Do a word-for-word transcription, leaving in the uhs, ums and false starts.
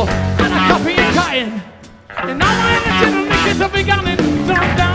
and a coffee and cotton. And all my little chicken is a big on it, drop down.